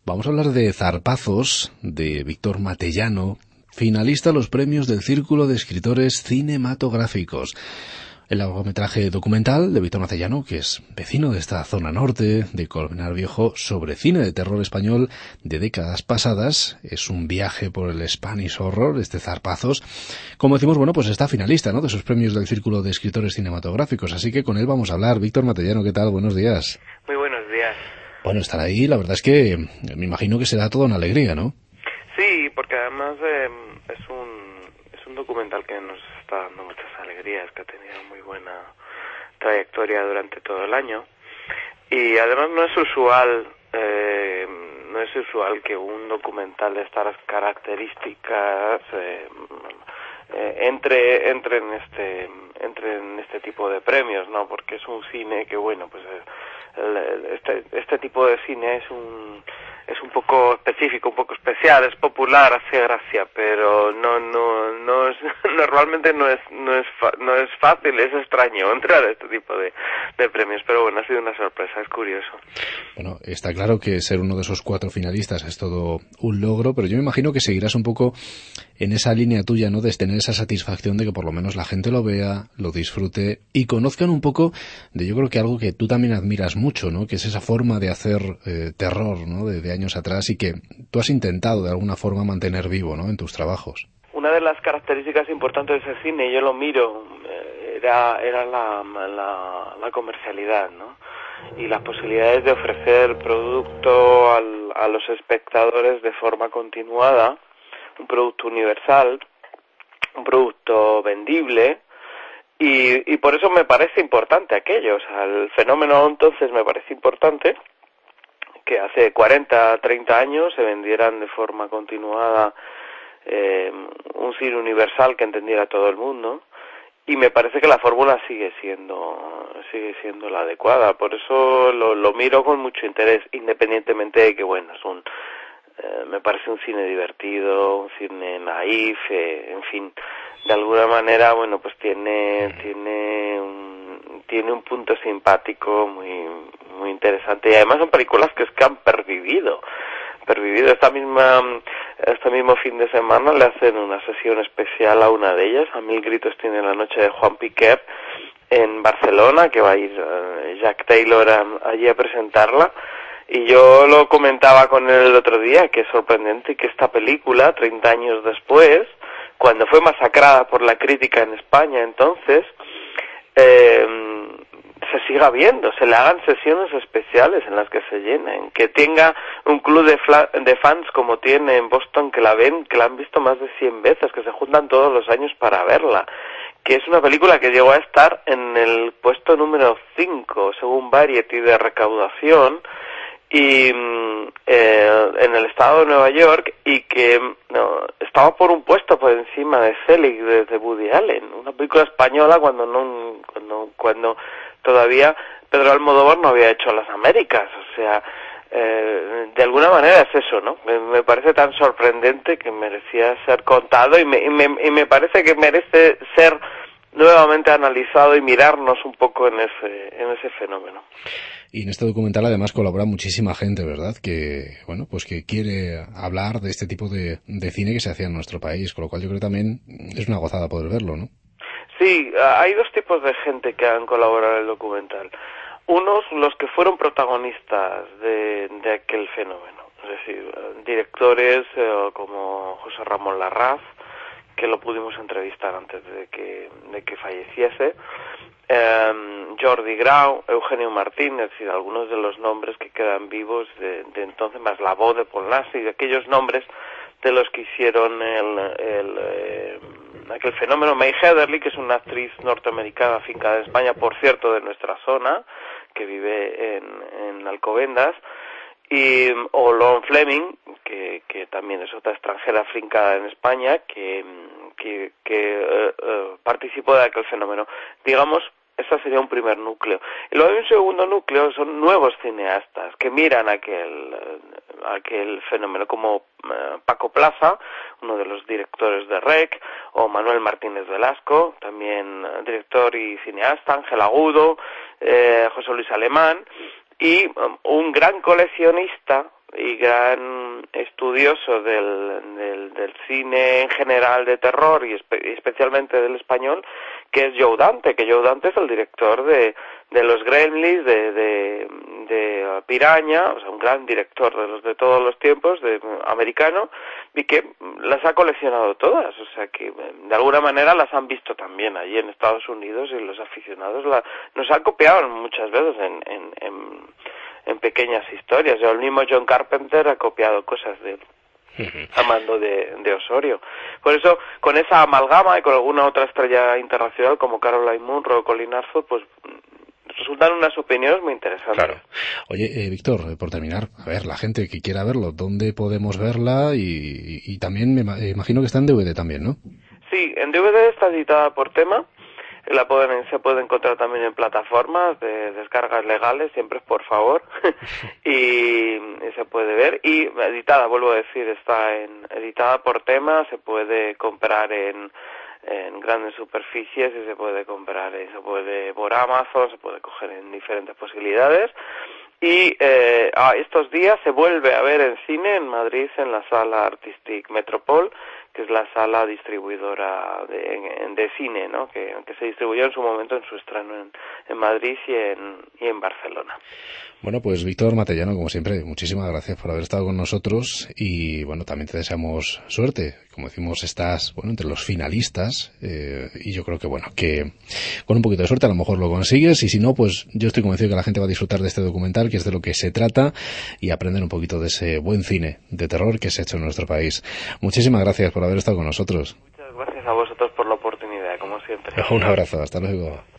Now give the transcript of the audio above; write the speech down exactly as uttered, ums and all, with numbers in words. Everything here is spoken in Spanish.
Vamos a hablar de Zarpazos, de Víctor Matellano, finalista a los premios del Círculo de Escritores Cinematográficos. El largometraje documental de Víctor Matellano, que es vecino de esta zona norte, de Colmenar Viejo, sobre cine de terror español de décadas pasadas. Es un viaje por el Spanish Horror, este Zarpazos. Como decimos, bueno, pues está finalista, ¿no?, de esos premios del Círculo de Escritores Cinematográficos. Así que con él vamos a hablar. Víctor Matellano, ¿qué tal? Buenos días. Muy buenos días. Bueno, estar ahí, la verdad es que me imagino que será toda una alegría, ¿no? Sí, porque además eh, es un es un documental que nos está dando muchas alegrías, que ha tenido muy buena trayectoria durante todo el año, y además no es usual eh, no es usual que un documental de estas características eh, eh, entre entre en este entre en este tipo de premios, ¿no? Porque es un cine que, bueno, pues el, el, este este tipo de cine es un es un poco específico, un poco especial, es popular, hace gracia, pero no no no es normalmente no es no es no es fácil, es extraño entrar a este tipo de, de premios, pero bueno, ha sido una sorpresa, es curioso. Bueno, está claro que ser uno de esos cuatro finalistas es todo un logro, pero yo me imagino que seguirás un poco en esa línea tuya, ¿no?, de tener esa satisfacción de que por lo menos la gente lo vea, lo disfrute y conozcan un poco de, yo creo que algo que tú también admiras mucho, ¿no?, que es esa forma de hacer eh, terror, ¿no?, de, de años atrás, y que tú has intentado de alguna forma mantener vivo, ¿no?, en tus trabajos. Una de las características importantes de ese cine, yo lo miro, eh, era era la, la la comercialidad, ¿no?, y las posibilidades de ofrecer producto al, a los espectadores de forma continuada, un producto universal, un producto vendible, y, y por eso me parece importante aquello. O sea, el fenómeno entonces me parece importante que hace cuarenta, treinta años se vendieran de forma continuada eh, un cine universal que entendiera todo el mundo, y me parece que la fórmula sigue siendo sigue siendo la adecuada. Por eso lo, lo miro con mucho interés, independientemente de que, bueno, es un eh, me parece un cine divertido, un cine naif, eh, en fin, de alguna manera, bueno, pues tiene tiene un, tiene un punto simpático muy muy interesante, y además son películas que es que han pervivido pervivido. Esta misma este mismo fin de semana le hacen una sesión especial a una de ellas, A Mil Gritos Tiene la Noche, de Juan Piquer, en Barcelona, que va a ir uh, Jack Taylor a, allí a presentarla. Y yo lo comentaba con él el otro día, que es sorprendente que esta película, treinta años después, cuando fue masacrada por la crítica en España entonces, eh, se siga viendo, se le hagan sesiones especiales en las que se llenen, que tenga un club de, fla- de fans como tiene en Boston, que la ven, que la han visto más de cien veces, que se juntan todos los años para verla, que es una película que llegó a estar en el puesto número cinco, según Variety, de recaudación, y eh, en el estado de Nueva York, y que no, estaba por un puesto por encima de Selig, de, de Woody Allen, una película española cuando no cuando cuando todavía Pedro Almodóvar no había hecho Las Américas. O sea, eh, de alguna manera es eso, ¿no? Me, me parece tan sorprendente que merecía ser contado, y me, y me y me parece que merece ser nuevamente analizado y mirarnos un poco en ese en ese fenómeno. Y en este documental además colabora muchísima gente, ¿verdad?, que, bueno, pues que quiere hablar de este tipo de, de cine que se hacía en nuestro país, con lo cual yo creo que también es una gozada poder verlo, ¿no? Sí, hay dos tipos de gente que han colaborado en el documental. Unos, los que fueron protagonistas de, de aquel fenómeno, es decir, directores eh, como José Ramón Larraz, que lo pudimos entrevistar antes de que, de que falleciese, eh, Jordi Grau, Eugenio Martín, es decir, algunos de los nombres que quedan vivos de, de entonces, más la voz de Polanski, de aquellos nombres de los que hicieron el, el eh, aquel fenómeno. May Heatherly, que es una actriz norteamericana afincada en España, por cierto, de nuestra zona, que vive en, en Alcobendas, y o Lorne Fleming, que, que también es otra extranjera afincada en España, que, que, que uh, uh, participó de aquel fenómeno. Digamos, ese sería un primer núcleo. Y luego hay un segundo núcleo, son nuevos cineastas que miran aquel, uh, aquel fenómeno, como uh, Paco Plaza, uno de los directores de R E C, o Manuel Martínez Velasco, también uh, director y cineasta, Ángel Agudo, eh, José Luis Alemán, y um, un gran coleccionista y gran estudioso del, del, del cine en general de terror y espe- especialmente del español, que es Joe Dante, que Joe Dante es el director de, de los Gremlins, de, de, de Piraña, o sea, un gran director de los de todos los tiempos, de americano, y que las ha coleccionado todas, o sea que de alguna manera las han visto también allí en Estados Unidos, y los aficionados la, nos han copiado muchas veces en, en, en, en pequeñas historias. El mismo John Carpenter ha copiado cosas de él, a mando de, de Osorio. Por eso, con esa amalgama y con alguna otra estrella internacional como Caroline Munro o Colin Arthur, pues resultan unas opiniones muy interesantes. Claro. Oye, eh, Víctor, eh, por terminar, a ver, la gente que quiera verlo, ¿dónde podemos verla? Y, y, y también me eh, imagino que está en D V D también, ¿no? Sí, en D V D está editada por Tema. La pueden, se puede encontrar también en plataformas de descargas legales, siempre es por favor, y, y se puede ver. Y editada, vuelvo a decir, está en editada por Tema, se puede comprar en, en grandes superficies y se puede comprar, se puede por Amazon, se puede coger en diferentes posibilidades. Y eh, a estos días se vuelve a ver en cine en Madrid, en la sala Artistic Metropol, que es la sala distribuidora de, de cine, ¿no? Que, que se distribuyó en su momento en su estreno en, en Madrid y en, y en Barcelona. Bueno, pues Víctor Matellano, como siempre, muchísimas gracias por haber estado con nosotros y, bueno, también te deseamos suerte. Como decimos, estás, bueno, entre los finalistas eh, y yo creo que, bueno, que con un poquito de suerte a lo mejor lo consigues y si no, pues yo estoy convencido que la gente va a disfrutar de este documental, que es de lo que se trata, y aprender un poquito de ese buen cine de terror que se ha hecho en nuestro país. Muchísimas gracias por haber estado con nosotros. Muchas gracias a vosotros por la oportunidad, como siempre. Un abrazo, hasta luego.